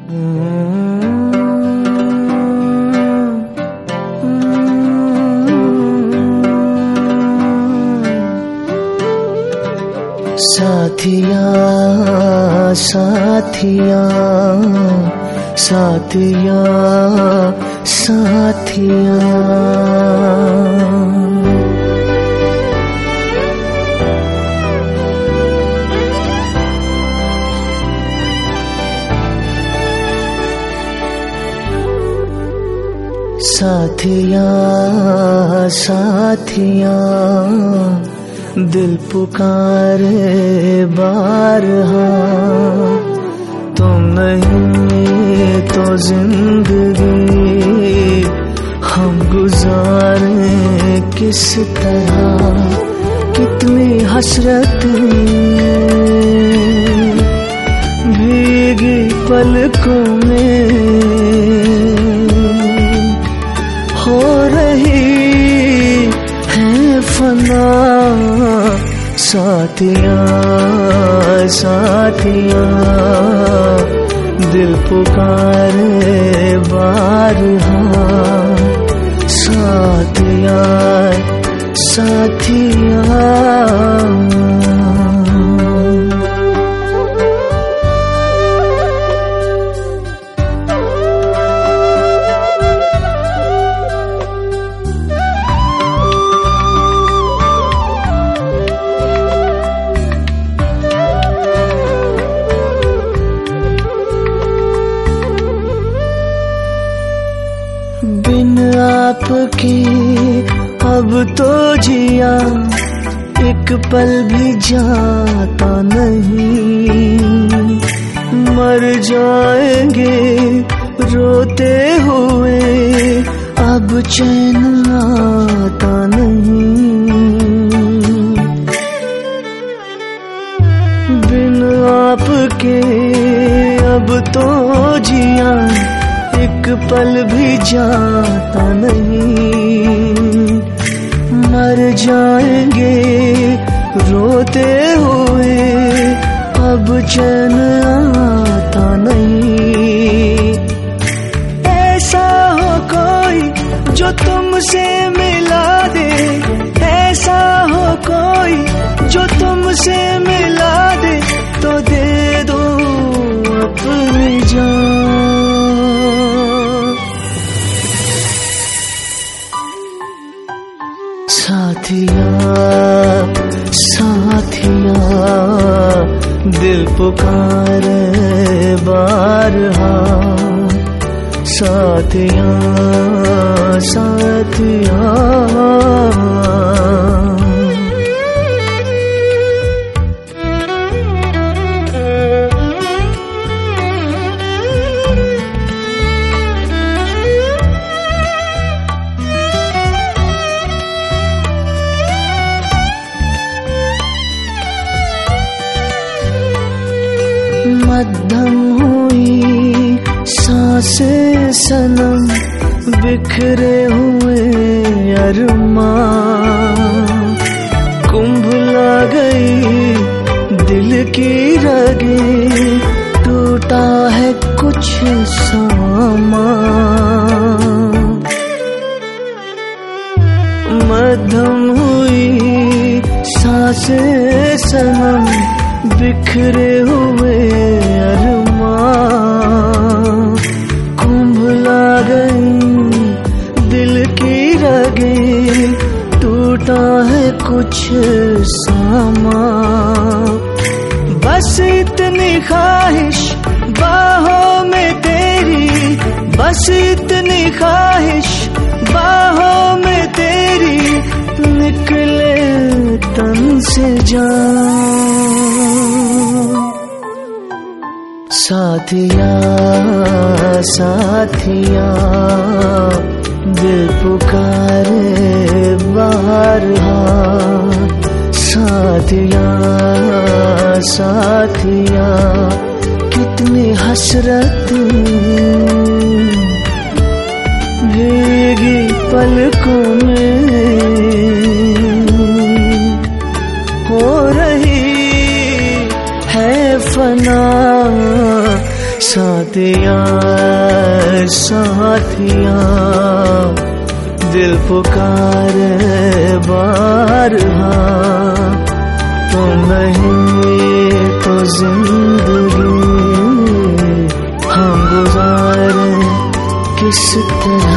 साथिया साथिया साथिया साथिया, साथिया साथिया दिल पुकारे बारहा, तुम नहीं तो जिंदगी हम गुजारे किस तरह। कितनी हसरत भीगी पलकों में हो रही है फना। साथिया साथिया दिल पुकारे बारहा, साथिया साथिया। बिन आपकी अब तो जिया एक पल भी जाता नहीं। मर जाएंगे रोते हुए अब चैन आता नहीं। बिन आपके अब तो जिया एक पल भी जाता नहीं। मर जाएंगे रोते हुए अब चैन आता नहीं। ऐसा हो कोई जो तुमसे मिला दे, ऐसा हो कोई जो तुमसे मिला दे, तो दे दो अपनी जान। साथिया साथिया दिल पुकारे बारहा, साथिया साथिया। मद्धम हुई सांसें सनम, बिखरे हुए अरमां, कुंभ ला गई दिल की रगें, टूटा है कुछ सामान। मद्धम हुई सांसें सनम, बिखरे हुए अरमां, कुंभ ला गई दिल की रगें, टूटा है कुछ सामान। बस इतनी ख्वाहिश बाहों में तेरी, बस इतनी ख्वाहिश बाहों में तेरी, निकले तन से जान। साथिया साथिया दिल पुकारे बारहा, साथिया साथिया कितनी हसरत भीगी पलकों में हो रही है फना। साथिया साथिया साथिया दिल पुकारे बारहा, तुम नहीं तो जिंदगी हम गुजारे किस तरह।